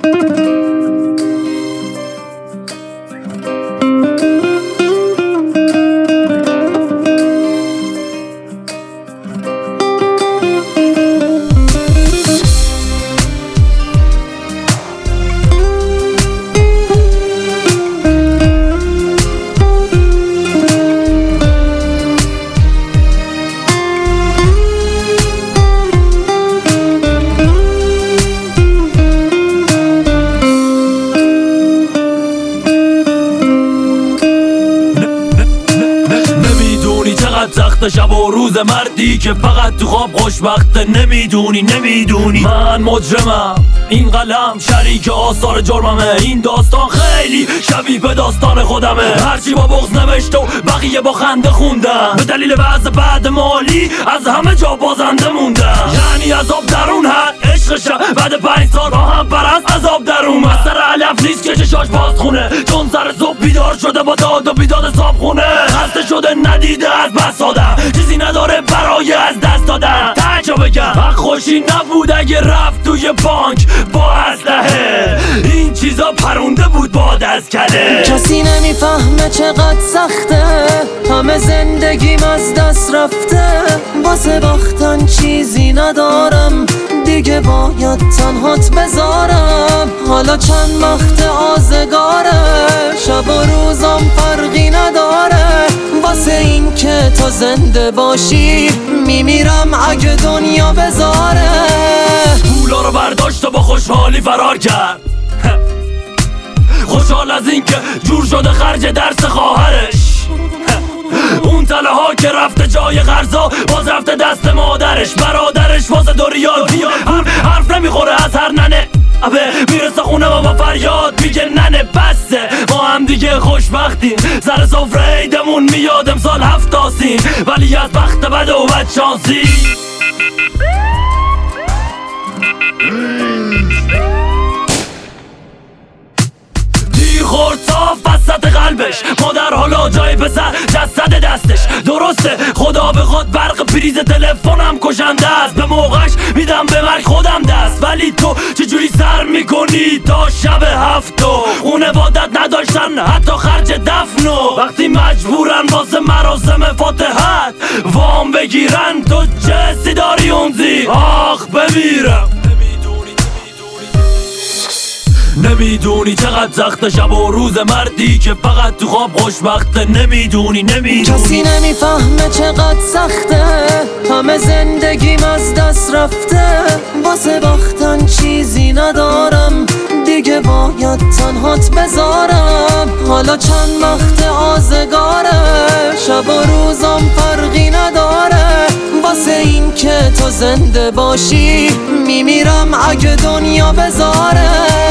سخت شب و روز مردی که فقط تو خواب خوشبخته. نمیدونی من مجرمم، این قلم شریک آثار جرممه. این داستان خیلی شبیه به داستان خودمه. هرچی با بغض نوشت و بقیه با خنده خوندن، به دلیل وضع بعد مالی از همه جا بازنده موندن. یعنی عذاب درون هر عشقشم بعد 5 سال با هم پرست عذاب درون. از سر علف نیست که چشاش باز خونه، چون سر صبح بیدار شده با داد و بیداد صاحب خونه. خسته شده ندیده از بس آدم، چیزی نداره برای از دست دادن. تجا بگم وقت خوشی نبود اگه رفت توی بانک با اسلحه. این چیزا پرونده بود باد از کله. کسی نمیفهمه چقدر سخته، همه زندگیم از دست رفته. واسه باختن چیزی ندارم، دیگه باید تنهات بذارم. حالا چند وقت آزگاره، شب و روزم فرقی نداره. واسه این که تو زنده باشی میمیرم اگه دنیا بذاره. پولا رو برداشت و با خوشحالی فرار کرد، خوشحال از این که جور شده خرج درس خواهرش. اون تله ها که رفته جای قرضا، باز رفته دست مادرش. برادرش واسه دو ریال حرف نمیخوره از هر ننه. میرسه خونه و با فریاد میگه ننه بسه، ما هم دیگه خوشبختیم. سر سفره عیدمون میاد امسال 7 تاسیم، ولی از بخت بد و بدشانسی. خورد صاف وسط قلبش، مادر حالا جای پسر جسد دستش. درسته خدا به خود برق پریز تلفنم کشنده است، به موقعش میدم به مرگ خودم دست. ولی تو چجوری سر میکنی تا شب 7 و خونوادت نداشتن حتی خرج دفن؟ و وقتی مجبورن واسه مراسم فاتحت وام بگیرن، تو چه حسی داری اونزی؟ آخ بمیرم. نمیدونی چقدر سخت شب و روز مردی که فقط تو خواب خوشبخته. نمیدونی کسی نمیفهمه چقدر سخته، همه زندگیم از دست رفته. واسه باختن چیزی ندارم، دیگه باید تنهات بذارم. حالا چند وقت آزگاره، شب و روزم فرقی نداره. واسه این که تو زنده باشی میمیرم اگه دنیا بذاره.